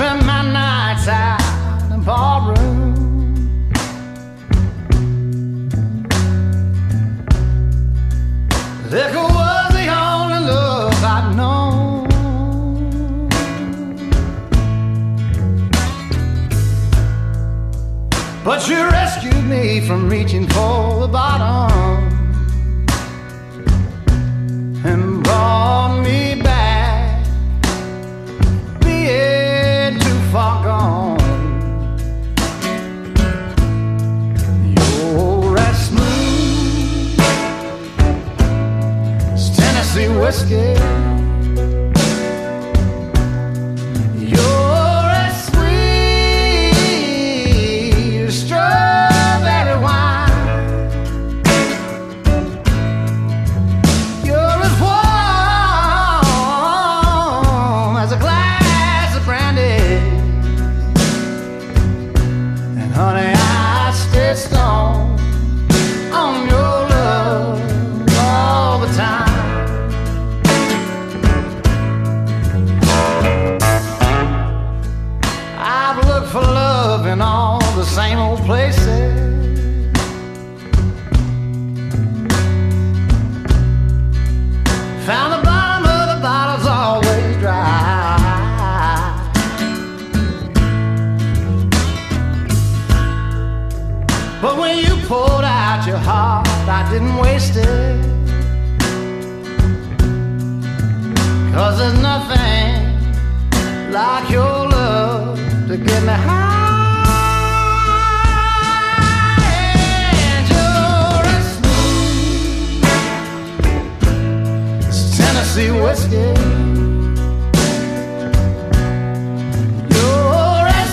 spend my nights out in ballroom. Liquor was the only love I'd known. But you rescued me from reaching for the bottom and brought me back, being too far gone. You're as smooth as Tennessee whiskey. You're as sweet as strawberry wine. You're as warm as a glass of brandy. And honey, I stay stoned on your love all the time. I've looked for love in all the same old places. Found the bottom of the bottle's always dry. But when you poured out your heart, I didn't waste it. 'Cause there's nothing like your love to get me high. And you're as smooth as Tennessee whiskey. You're as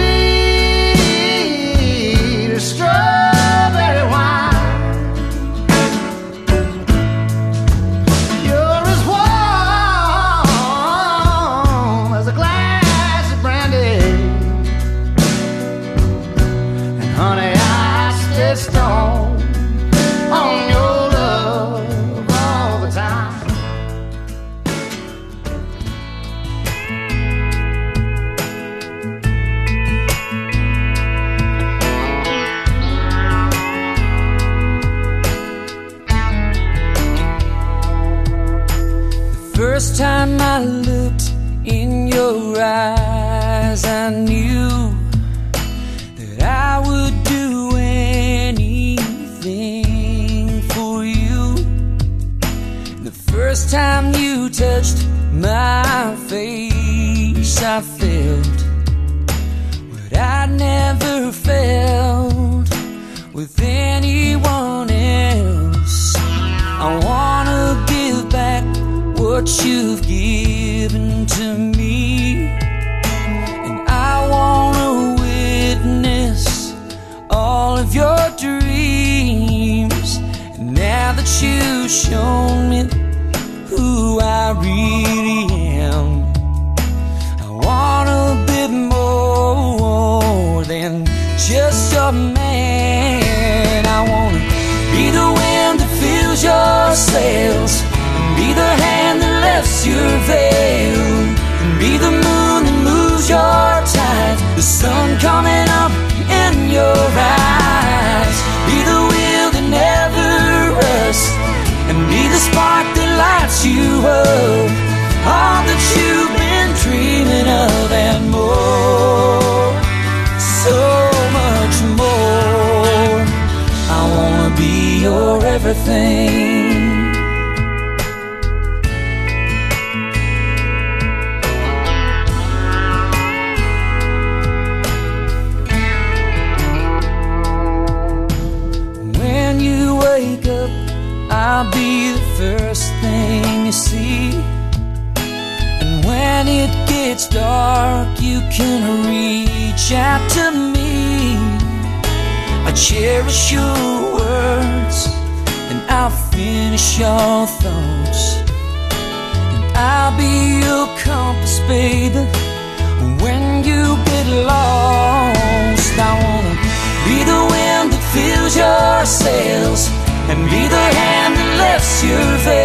sweet as strawberry wine. You're as warm as a glass of brandy. And honey, I stay stoned on your love all the time. First time I looked in your eyes, I knew that I would do anything for you. The first time you touched my face, I felt what I'd never felt with anyone else. I wanna give back what you've given to me, and I wanna witness all of your dreams. And now that you've shown me who I really am, I want a bit more than just a man. I wanna be the wind that fills your sails, be the hand that lifts your veil, and be the moon that moves your tide, the sun coming up in your eyes. Be the wheel that never rusts, and be the spark that lights you up. All that you've been dreaming of and more, so much more. I wanna be your everything. I'll be the first thing you see. And when it gets dark, you can reach out to me. I cherish your words, and I'll finish your thoughts. And I'll be your compass, baby, when you get lost. I wanna be the wind that fills your sails, and be the hand that lifts your veil.